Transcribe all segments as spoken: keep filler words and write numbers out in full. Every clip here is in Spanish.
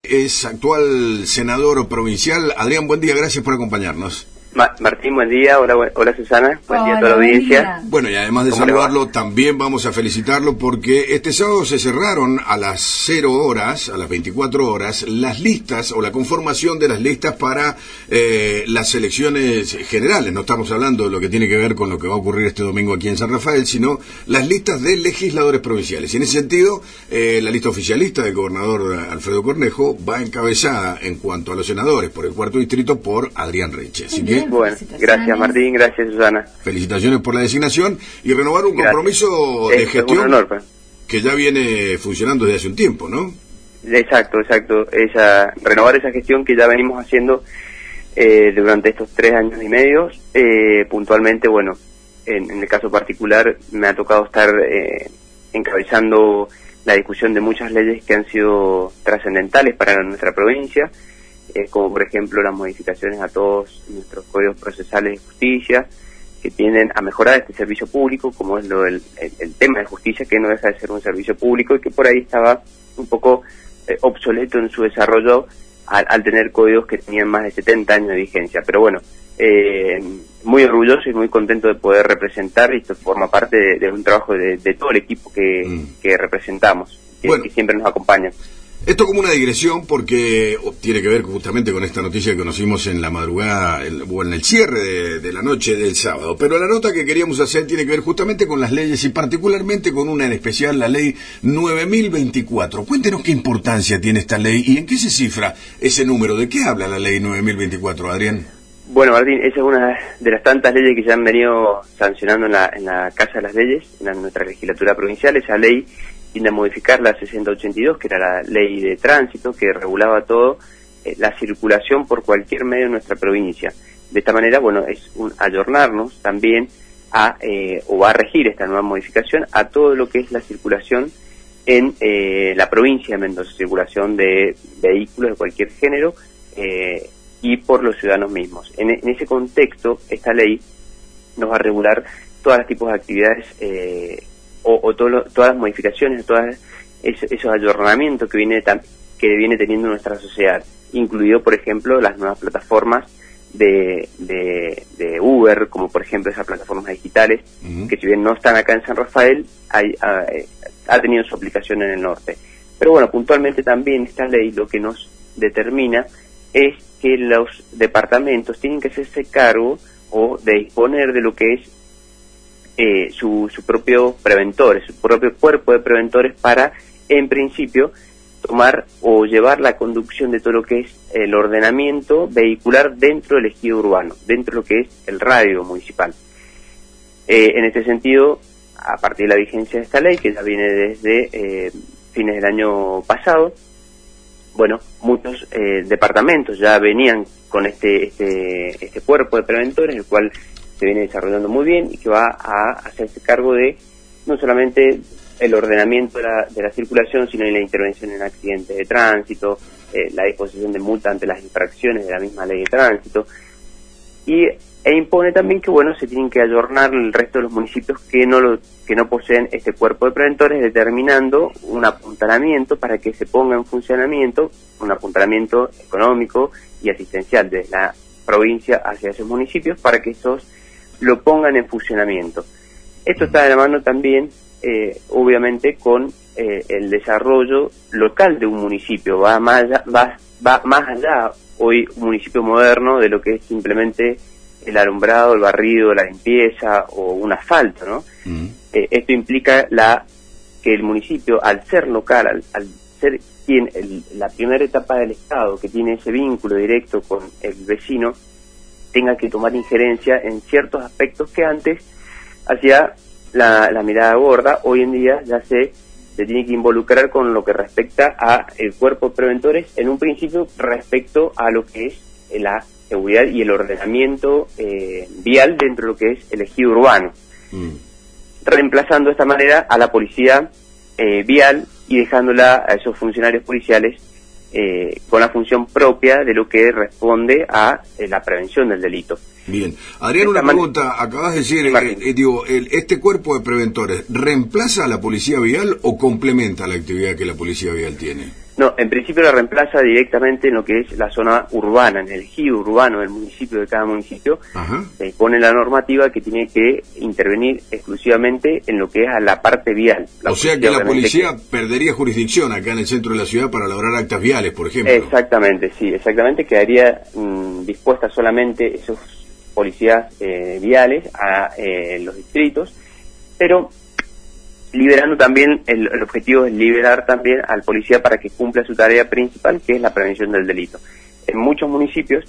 es actual senador provincial. Adrián, buen día, gracias por acompañarnos. Ma Martín, buen día. Hola, hola Susana. Buen Hola, día a toda la audiencia. Bueno, y además de saludarlo, también vamos a felicitarlo porque este sábado se cerraron a las cero horas, a las veinticuatro horas, las listas o la conformación de las listas para eh, las elecciones generales. No estamos hablando de lo que tiene que ver con lo que va a ocurrir este domingo aquí en San Rafael, sino las listas de legisladores provinciales. Y en ese sentido, eh, la lista oficialista del gobernador Alfredo Cornejo va encabezada en cuanto a los senadores por el cuarto distrito por Adrián Reche. Así que bueno, gracias Martín, gracias Susana. Felicitaciones por la designación y renovar un gracias. compromiso de es, gestión es un honor, pues. que ya viene funcionando desde hace un tiempo, ¿no? Exacto, exacto. Esa, renovar esa gestión que ya venimos haciendo eh, durante estos tres años y medio. Eh, puntualmente, bueno, en, en el caso particular me ha tocado estar eh, encabezando la discusión de muchas leyes que han sido trascendentales para nuestra provincia. Eh, como por ejemplo las modificaciones a todos nuestros códigos procesales de justicia que tienden a mejorar este servicio público, como es lo del, el, el tema de justicia, que no deja de ser un servicio público y que por ahí estaba un poco eh, obsoleto en su desarrollo al, al tener códigos que tenían más de setenta años de vigencia. Pero bueno, eh, muy orgulloso y muy contento de poder representar, y esto forma parte de, de un trabajo de, de todo el equipo que, mm. que representamos, que, bueno. que siempre nos acompaña. Esto como una digresión porque tiene que ver justamente con esta noticia que conocimos en la madrugada el, o en el cierre de, de la noche del sábado. Pero la nota que queríamos hacer tiene que ver justamente con las leyes y particularmente con una en especial, la ley nueve mil veinticuatro. Cuéntenos qué importancia tiene esta ley y en qué se cifra ese número. ¿De qué habla la ley nueve mil veinticuatro, Adrián? Bueno, Martín, esa es una de las tantas leyes que ya han venido sancionando en la, en la Casa de las Leyes, en la, nuestra legislatura provincial. Esa ley tiende a modificar la sesenta ochenta y dos, que era la ley de tránsito, que regulaba todo, eh, la circulación por cualquier medio en nuestra provincia. De esta manera, bueno, es un ayornarnos también a, eh, o va a regir esta nueva modificación a todo lo que es la circulación en eh, la provincia de Mendoza, circulación de vehículos de cualquier género eh, y por los ciudadanos mismos. En, en ese contexto, esta ley nos va a regular todos los tipos de actividades eh, o, o todo lo, todas las modificaciones, todos esos, esos ayornamientos que viene, que viene teniendo nuestra sociedad, incluido, por ejemplo, las nuevas plataformas de, de, de Uber, como por ejemplo esas plataformas digitales, uh-huh. que si bien no están acá en San Rafael, hay, ha, ha tenido su aplicación en el norte. Pero bueno, puntualmente también esta ley lo que nos determina es que los departamentos tienen que hacerse cargo o de disponer de lo que es Eh, su, su propio preventores, su propio cuerpo de preventores para, en principio, tomar o llevar la conducción de todo lo que es el ordenamiento vehicular dentro del ejido urbano, dentro de lo que es el radio municipal. Eh, en este sentido, a partir de la vigencia de esta ley, que ya viene desde eh, fines del año pasado, bueno, muchos eh, departamentos ya venían con este, este, este cuerpo de preventores, el cual se viene desarrollando muy bien y que va a hacerse cargo de no solamente el ordenamiento de la, de la circulación, sino en la intervención en accidentes de tránsito, eh, la disposición de multa ante las infracciones de la misma ley de tránsito, y e impone también que bueno se tienen que ayornar el resto de los municipios que no lo, que no poseen este cuerpo de preventores, determinando un apuntalamiento para que se ponga en funcionamiento, un apuntalamiento económico y asistencial de la provincia hacia esos municipios para que estos lo pongan en funcionamiento. Esto está de la mano también, eh, obviamente, con eh, el desarrollo local de un municipio. Va más allá, va, va más allá hoy un municipio moderno de lo que es simplemente el alumbrado, el barrido, la limpieza o un asfalto, ¿no? Mm. Eh, esto implica la que el municipio, al ser local, al, al ser quien el, la primera etapa del Estado que tiene ese vínculo directo con el vecino, tenga que tomar injerencia en ciertos aspectos que antes hacía la, la mirada gorda. Hoy en día ya se, se tiene que involucrar con lo que respecta a el cuerpo de preventores, en un principio respecto a lo que es la seguridad y el ordenamiento eh, vial dentro de lo que es el ejido urbano, mm. reemplazando de esta manera a la policía eh, vial y dejándola a esos funcionarios policiales Eh, con la función propia de lo que responde a eh, la prevención del delito. Bien. Adrián, una pregunta. Acabas de decir, eh, eh, digo, el, ¿este cuerpo de preventores reemplaza a la policía vial o complementa la actividad que la policía vial tiene? No, en principio la reemplaza directamente en lo que es la zona urbana, en el ejido urbano del municipio, de cada municipio. Ajá. Se pone la normativa que tiene que intervenir exclusivamente en lo que es a la parte vial. La o sea que la policía que... perdería jurisdicción acá en el centro de la ciudad para lograr actas viales, por ejemplo. Exactamente, sí, exactamente, quedaría mmm, dispuesta solamente esos policías eh, viales a eh, los distritos, pero liberando también, el, el objetivo es liberar también al policía para que cumpla su tarea principal, que es la prevención del delito. En muchos municipios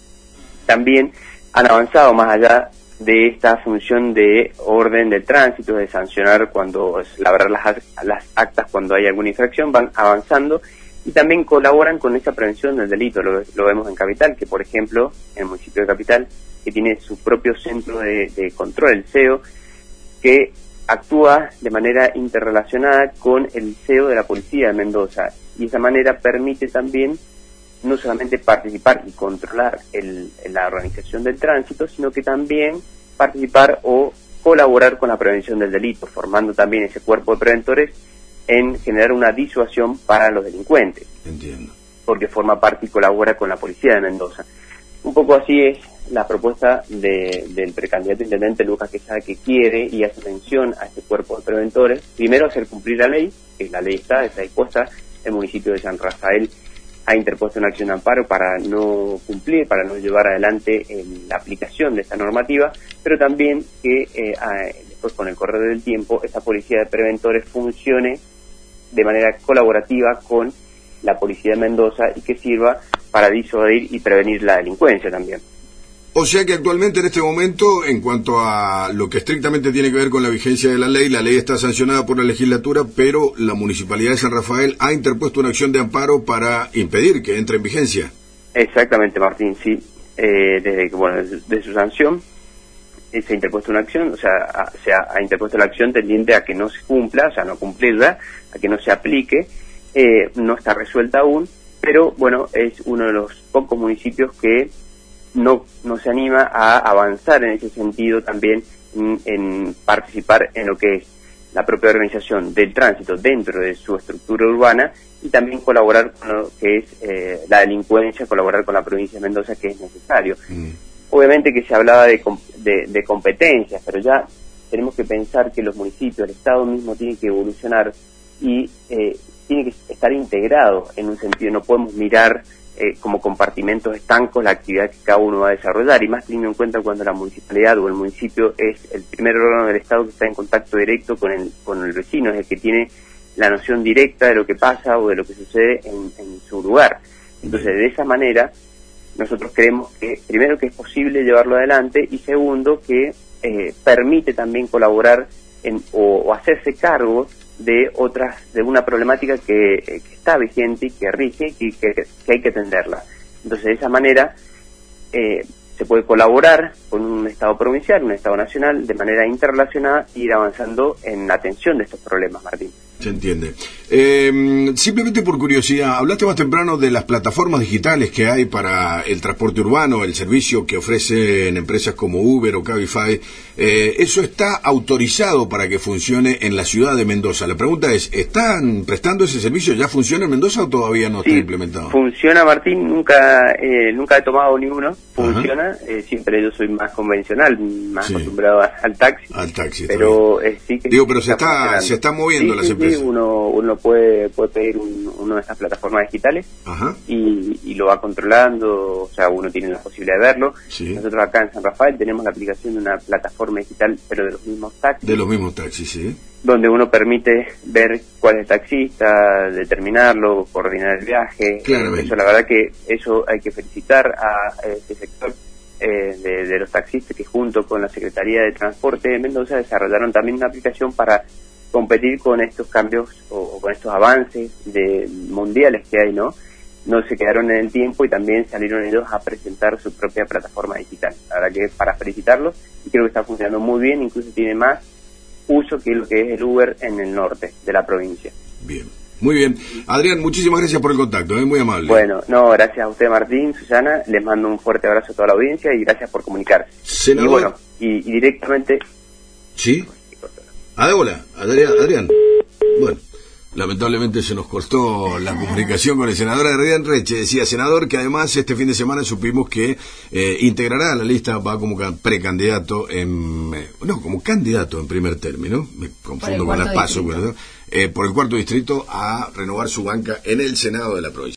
también han avanzado más allá de esta función de orden del tránsito, de sancionar cuando, labrar las, las actas cuando hay alguna infracción, van avanzando y también colaboran con esa prevención del delito. Lo, lo vemos en Capital, que por ejemplo, en el municipio de Capital, que tiene su propio centro de, de control, el C E O, que actúa de manera interrelacionada con el C E O de la Policía de Mendoza, y de esa manera permite también no solamente participar y controlar el, la organización del tránsito, sino que también participar o colaborar con la prevención del delito, formando también ese cuerpo de preventores en generar una disuasión para los delincuentes. Entiendo. Porque forma parte y colabora con la Policía de Mendoza. Un poco así es la propuesta de, del precandidato intendente Lucas Quesada, que quiere y hace mención a este cuerpo de preventores. Primero, hacer cumplir la ley, que la ley está, está dispuesta. El municipio de San Rafael ha interpuesto una acción de amparo para no cumplir, para no llevar adelante eh, la aplicación de esta normativa, pero también que eh, a, después, con el correr del tiempo, esta policía de preventores funcione de manera colaborativa con la Policía de Mendoza y que sirva para disuadir y prevenir la delincuencia también. O sea que actualmente, en este momento, en cuanto a lo que estrictamente tiene que ver con la vigencia de la ley, la ley está sancionada por la legislatura, pero la Municipalidad de San Rafael ha interpuesto una acción de amparo para impedir que entre en vigencia. Exactamente, Martín, sí. Eh, desde que, bueno, de su sanción eh, se ha interpuesto una acción, o sea, a, se ha, ha interpuesto la acción tendiente a que no se cumpla, o sea, no cumplirla, a que no se aplique. Eh, no está resuelta aún, pero bueno, es uno de los pocos municipios que no, no se anima a avanzar en ese sentido también en, en participar en lo que es la propia organización del tránsito dentro de su estructura urbana y también colaborar con lo que es eh, la delincuencia, colaborar con la provincia de Mendoza, que es necesario. Mm. Obviamente que se hablaba de, de, de competencias, pero ya tenemos que pensar que los municipios, el Estado mismo tiene que evolucionar y eh, tiene que estar integrado en un sentido. No podemos mirar eh, como compartimentos estancos la actividad que cada uno va a desarrollar, y más teniendo en cuenta cuando la municipalidad o el municipio es el primer órgano del Estado que está en contacto directo con el, con el vecino, es el que tiene la noción directa de lo que pasa o de lo que sucede en, en su lugar. Entonces, de esa manera, nosotros creemos que, primero, que es posible llevarlo adelante, y segundo, que eh, permite también colaborar en, o, o hacerse cargo de otras, de una problemática que, que está vigente y que rige y que, que hay que atenderla. Entonces, de esa manera eh, se puede colaborar con un Estado provincial, un Estado nacional, de manera interrelacionada, e ir avanzando en la atención de estos problemas, Martín. Se entiende. Eh, simplemente por curiosidad, hablaste más temprano de las plataformas digitales que hay para el transporte urbano, el servicio que ofrecen empresas como Uber o Cabify. Eh, ¿Eso está autorizado para que funcione en la ciudad de Mendoza? La pregunta es, ¿están prestando ese servicio? ¿Ya funciona en Mendoza o todavía no sí, está implementado? Funciona, Martín. Nunca eh, nunca he tomado ninguno. Funciona. Eh, siempre yo soy más convencional, más sí. acostumbrado a, al taxi. Al taxi. Pero eh, sí que Digo, pero se está se está moviendo sí, las sí, empresas. Sí, uno uno puede puede pedir un, una de estas plataformas digitales. Ajá. Y, y lo va controlando, o sea, uno tiene la posibilidad de verlo. Sí. Nosotros acá en San Rafael tenemos la aplicación de una plataforma digital, pero de los mismos taxis. De los mismos taxis, sí. Donde uno permite ver cuál es el taxista, determinarlo, coordinar el viaje. Claramente. Eso, la verdad que eso hay que felicitar a este sector eh, de, de los taxistas, que junto con la Secretaría de Transporte de Mendoza desarrollaron también una aplicación para competir con estos cambios o, o con estos avances de mundiales que hay, ¿no? No se quedaron en el tiempo y también salieron ellos a presentar su propia plataforma digital. La verdad que para felicitarlos, y creo que está funcionando muy bien, incluso tiene más uso que lo que es el Uber en el norte de la provincia. Bien, muy bien. Adrián, muchísimas gracias por el contacto, es ¿eh? Muy amable. Bueno, no, gracias a usted, Martín, Susana, les mando un fuerte abrazo a toda la audiencia y gracias por comunicarse. Senador. Y bueno, y, y directamente... ¿Sí? Ah, hola, Adrián, Adrián. Bueno. Lamentablemente se nos cortó la comunicación con el senador Adrián Reche. Decía, senador, que además este fin de semana supimos que eh, integrará a la lista, va como precandidato, en, eh, no, como candidato en primer término, me confundo con las PASO, ¿verdad? Eh, por el cuarto distrito a renovar su banca en el Senado de la provincia.